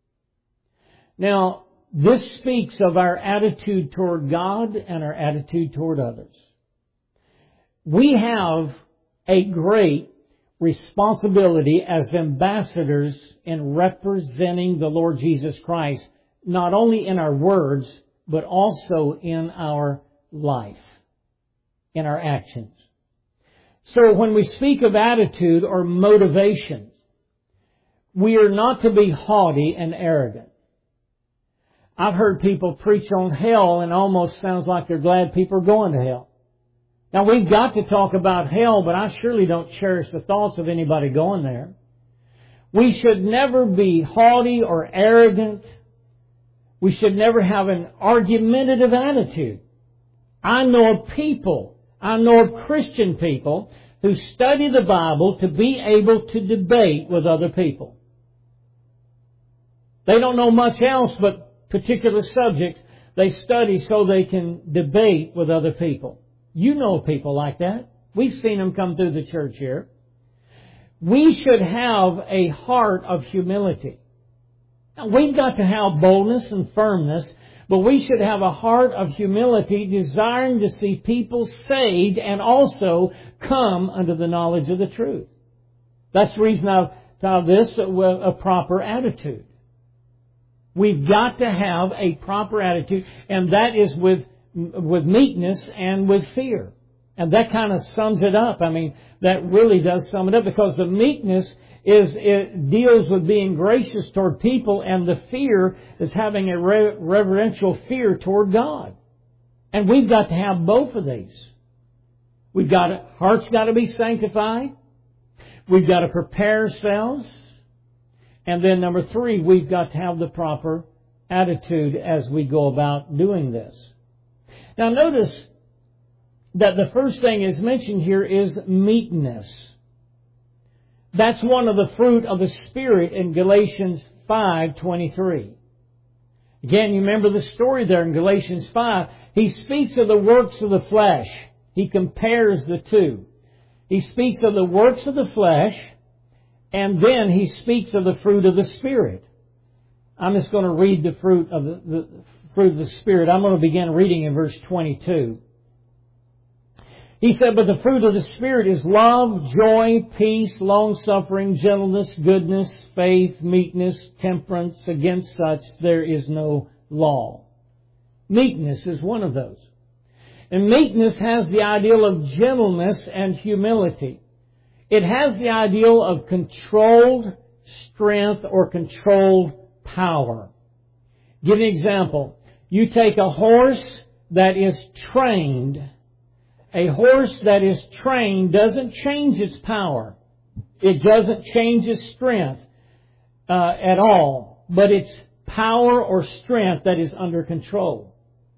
Now, this speaks of our attitude toward God and our attitude toward others. We have a great responsibility as ambassadors in representing the Lord Jesus Christ, not only in our words, but also in our life, in our actions. So when we speak of attitude or motivation, we are not to be haughty and arrogant. I've heard people preach on hell and almost sounds like they're glad people are going to hell. Now we've got to talk about hell, but I surely don't cherish the thoughts of anybody going there. We should never be haughty or arrogant. We should never have an argumentative attitude. I know of people, I know of Christian people who study the Bible to be able to debate with other people. They don't know much else but particular subjects. They study so they can debate with other people. You know people like that. We've seen them come through the church here. We should have a heart of humility. Now, we've got to have boldness and firmness, but we should have a heart of humility, desiring to see people saved and also come under the knowledge of the truth. That's the reason I've found this a proper attitude. We've got to have a proper attitude, and that is with with meekness and with fear. And that kind of sums it up. I mean, that really does sum it up, because the meekness is, it deals with being gracious toward people, and the fear is having a re- reverential fear toward God. And we've got to have both of these. We've got to, heart's got to be sanctified. We've got to prepare ourselves. And then number three, we've got to have the proper attitude as we go about doing this. Now notice that the first thing is mentioned here is meekness. That's one of the fruit of the Spirit in Galatians five twenty-three. Again, you remember the story there in Galatians five. He speaks of the works of the flesh. He compares the two. He speaks of the works of the flesh, and then he speaks of the fruit of the Spirit. I'm just going to read the fruit of the, the fruit of the Spirit. I'm going to begin reading in verse twenty-two. He said, but the fruit of the Spirit is love, joy, peace, long-suffering, gentleness, goodness, faith, meekness, temperance. Against such there is no law. Meekness is one of those. And meekness has the ideal of gentleness and humility. It has the ideal of controlled strength or controlled power. Give an example. You take a horse that is trained. A horse that is trained doesn't change its power. It doesn't change its strength uh, at all. But it's power or strength that is under control.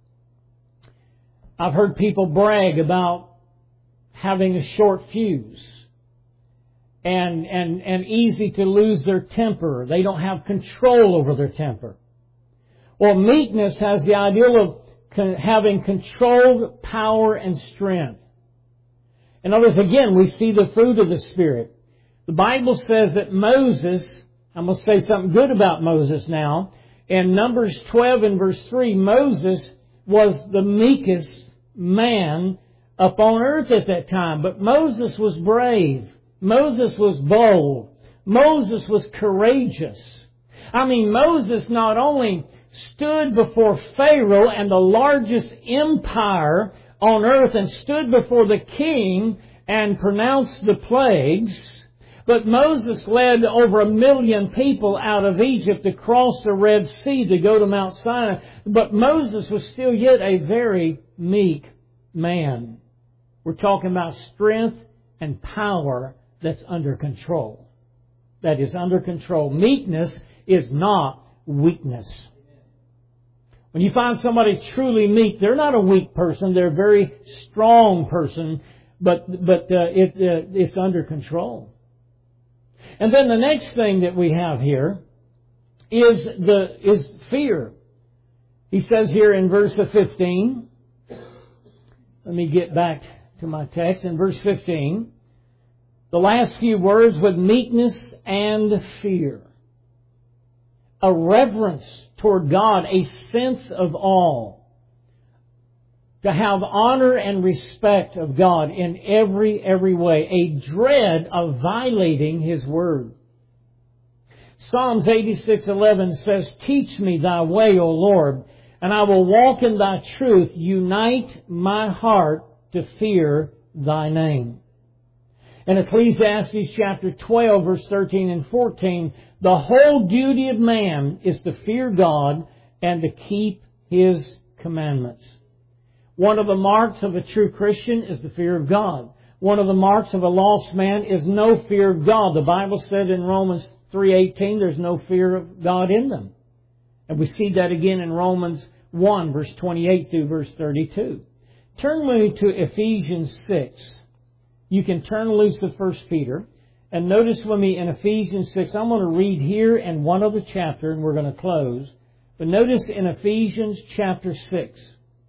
I've heard people brag about having a short fuse and, and, and easy to lose their temper. They don't have control over their temper. Well, meekness has the ideal of having controlled power and strength. In other words, again, we see the fruit of the Spirit. The Bible says that Moses, I'm going to say something good about Moses now. In Numbers twelve and verse three, Moses was the meekest man upon earth at that time. But Moses was brave. Moses was bold. Moses was courageous. I mean, Moses not only stood before Pharaoh and the largest empire on earth and stood before the king and pronounced the plagues, but Moses led over a million people out of Egypt to cross the Red Sea to go to Mount Sinai. But Moses was still yet a very meek man. We're talking about strength and power that's under control. That is under control. Meekness is not weakness. When you find somebody truly meek, they're not a weak person. They're a very strong person, but but uh, it uh, it's under control. And then the next thing that we have here is the is fear. He says here in verse fifteen. Let me get back to my text. In verse fifteen, the last few words, with meekness and fear. A reverence toward God, a sense of awe. To have honor and respect of God in every, every way. A dread of violating His Word. Psalms eighty-six eleven says, "Teach me Thy way, O Lord, and I will walk in Thy truth. Unite my heart to fear Thy name." In Ecclesiastes chapter twelve, verse thirteen and fourteen, the whole duty of man is to fear God and to keep His commandments. One of the marks of a true Christian is the fear of God. One of the marks of a lost man is no fear of God. The Bible said in Romans three eighteen, there's no fear of God in them. And we see that again in Romans one, verse twenty-eight through verse thirty-two. Turn with me to Ephesians six. You can turn loose to First Peter. And notice with me in Ephesians six, I'm going to read here and one other chapter, and we're going to close. But notice in Ephesians chapter six.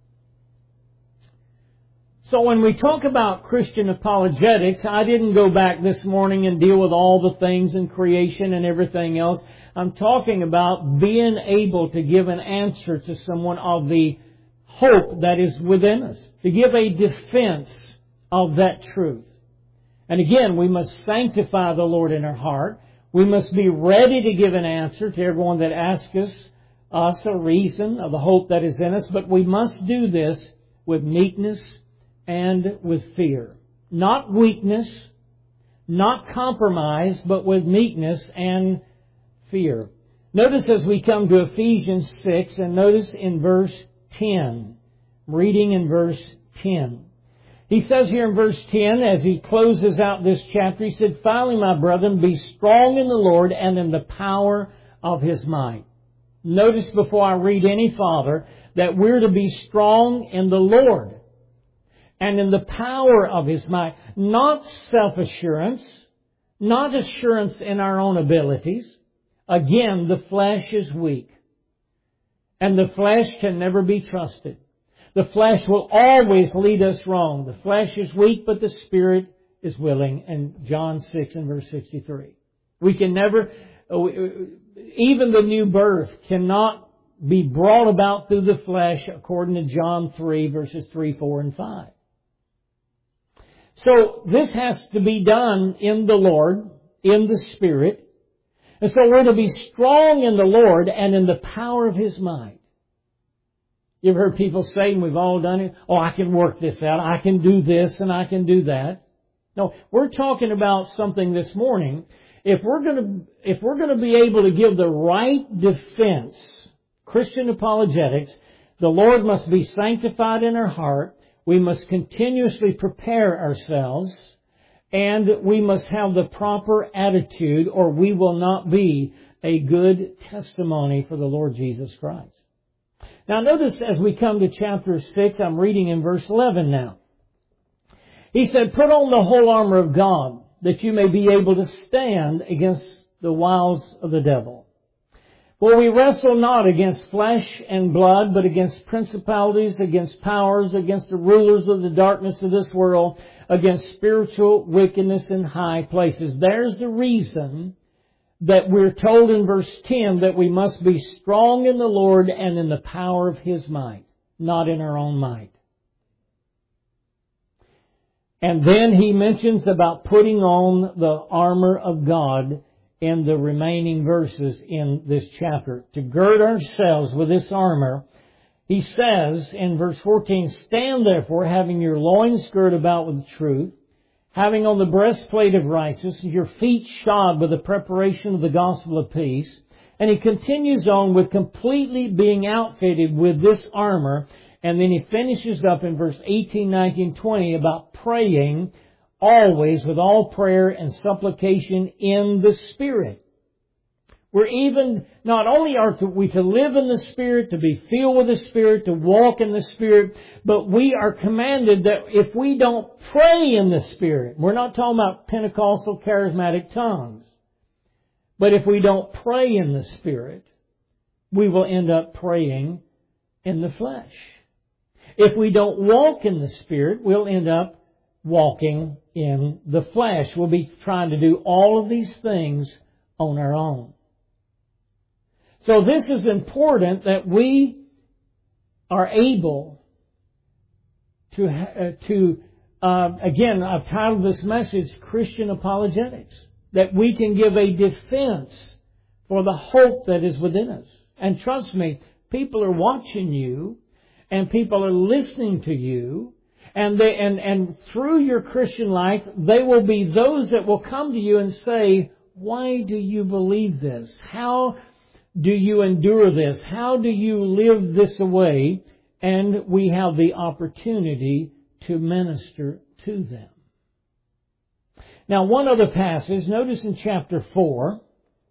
So when we talk about Christian apologetics, I didn't go back this morning and deal with all the things in creation and everything else. I'm talking about being able to give an answer to someone of the hope that is within us. To give a defense of that truth. And again, we must sanctify the Lord in our heart. We must be ready to give an answer to everyone that asks us, us a reason of the hope that is in us. But we must do this with meekness and with fear. Not weakness, not compromise, but with meekness and fear. Notice as we come to Ephesians six, and notice in verse ten. I'm reading in verse ten. He says here in verse ten, as he closes out this chapter, he said, "Finally, my brethren, be strong in the Lord and in the power of His might." Notice before I read any farther that we're to be strong in the Lord and in the power of His might. Not self-assurance, not assurance in our own abilities. Again, the flesh is weak. And the flesh can never be trusted. The flesh will always lead us wrong. The flesh is weak, but the Spirit is willing. And John six and verse sixty-three. We can never, even the new birth cannot be brought about through the flesh according to John three verses three, four, and five. So this has to be done in the Lord, in the Spirit. And so we're to be strong in the Lord and in the power of His might. You've heard people say, and we've all done it, "Oh, I can work this out. I can do this and I can do that." No, we're talking about something this morning. If we're going to, if we're going to be able to give the right defense, Christian apologetics, the Lord must be sanctified in our heart. We must continuously prepare ourselves, and we must have the proper attitude, or we will not be a good testimony for the Lord Jesus Christ. Now notice as we come to chapter six, I'm reading in verse eleven now. He said, "Put on the whole armor of God, that you may be able to stand against the wiles of the devil. For we wrestle not against flesh and blood, but against principalities, against powers, against the rulers of the darkness of this world, against spiritual wickedness in high places." There's the reason that we're told in verse ten that we must be strong in the Lord and in the power of His might, not in our own might. And then he mentions about putting on the armor of God in the remaining verses in this chapter. To gird ourselves with this armor, he says in verse fourteen, stand therefore, having your loins girt about with truth, having on the breastplate of righteousness, your feet shod with the preparation of the gospel of peace. And he continues on with completely being outfitted with this armor. And then he finishes up in verse eighteen, nineteen, twenty about praying always with all prayer and supplication in the Spirit. We're even, not only are we to live in the Spirit, to be filled with the Spirit, to walk in the Spirit, but we are commanded that if we don't pray in the Spirit, we're not talking about Pentecostal charismatic tongues, but if we don't pray in the Spirit, we will end up praying in the flesh. If we don't walk in the Spirit, we'll end up walking in the flesh. We'll be trying to do all of these things on our own. So this is important that we are able to, uh, to uh, again, I've titled this message, Christian Apologetics, that we can give a defense for the hope that is within us. And trust me, people are watching you, and people are listening to you, and they, and, and through your Christian life, they will be those that will come to you and say, why do you believe this? How do you endure this? How do you live this away? And we have the opportunity to minister to them. Now, one other passage, notice in chapter four.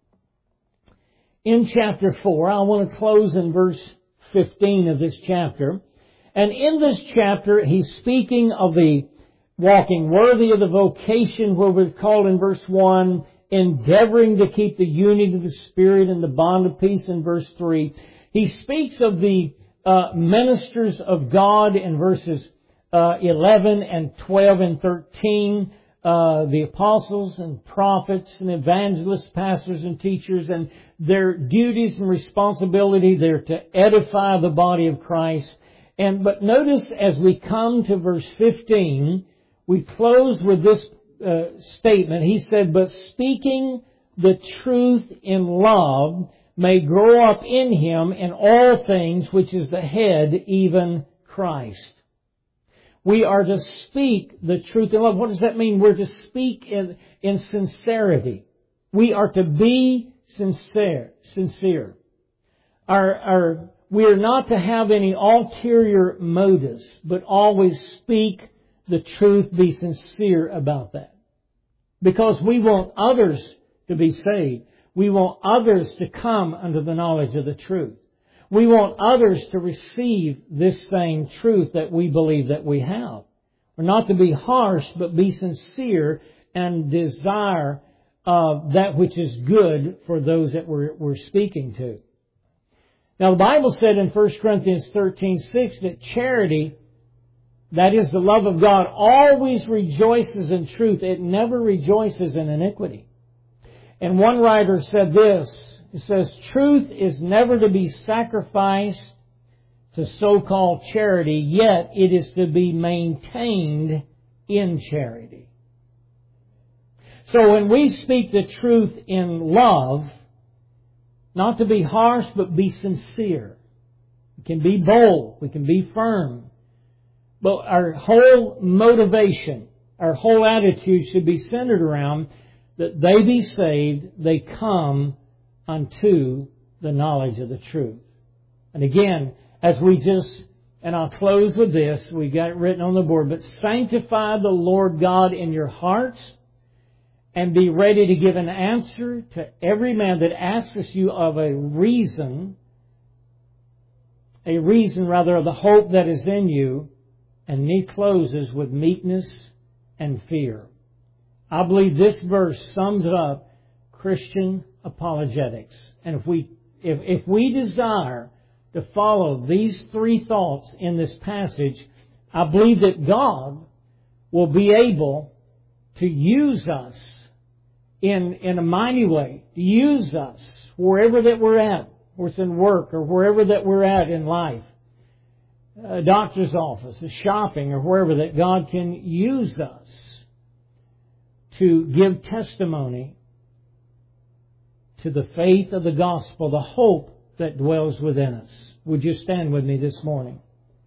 In chapter four, I want to close in verse fifteen of this chapter. And in this chapter, he's speaking of the walking worthy of the vocation where we're called in verse one, endeavoring to keep the unity of the Spirit and the bond of peace in verse three. He speaks of the uh, ministers of God in verses uh, eleven and twelve and thirteen. Uh, the apostles and prophets and evangelists, pastors and teachers, and their duties and responsibility, they're to edify the body of Christ. And but notice as we come to verse fifteen, we close with this uh, statement. He said, but speaking the truth in love may grow up in him in all things, which is the head, even Christ. We are to speak the truth in love. What does that mean? We're to speak in, in sincerity. We are to be sincere. Sincere. Our, our, we are not to have any ulterior motives, but always speak the truth, be sincere about that. Because we want others to be saved. We want others to come under the knowledge of the truth. We want others to receive this same truth that we believe that we have. We're not to be harsh, but be sincere and desire uh, that which is good for those that we're, we're speaking to. Now, the Bible said in First Corinthians thirteen six that charity, that is the love of God, always rejoices in truth. It never rejoices in iniquity. And one writer said this. It says, truth is never to be sacrificed to so-called charity, yet it is to be maintained in charity. So when we speak the truth in love, not to be harsh, but be sincere. We can be bold. We can be firm. But our whole motivation, our whole attitude should be centered around that they be saved, they come unto the knowledge of the truth. And again, as we just, and I'll close with this, we got it written on the board, but sanctify the Lord God in your hearts and be ready to give an answer to every man that asks you of a reason, a reason rather of the hope that is in you. And he closes with meekness and fear. I believe this verse sums up Christian apologetics. And if we, if, if we desire to follow these three thoughts in this passage, I believe that God will be able to use us in, in a mighty way, to use us wherever that we're at, whether it's in work or wherever that we're at in life. a doctor's office, a shopping, or wherever, that God can use us to give testimony to the faith of the gospel, the hope that dwells within us. Would you stand with me this morning?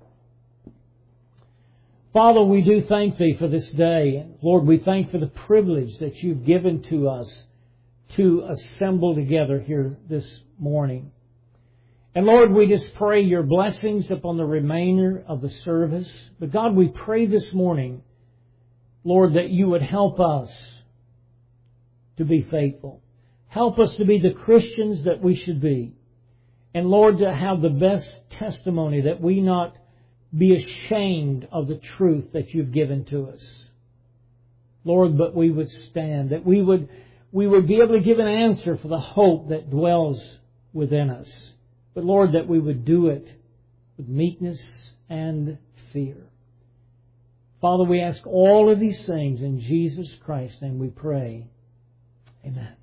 Father, we do thank Thee for this day. Lord, we thank for the privilege that You've given to us to assemble together here this morning. And Lord, we just pray Your blessings upon the remainder of the service. But God, we pray this morning, Lord, that You would help us to be faithful. Help us to be the Christians that we should be. And Lord, to have the best testimony, that we not be ashamed of the truth that You've given to us. Lord, but we would stand, that we would, we would be able to give an answer for the hope that dwells within us. But Lord, that we would do it with meekness and fear. Father, we ask all of these things in Jesus Christ's name we pray. Amen.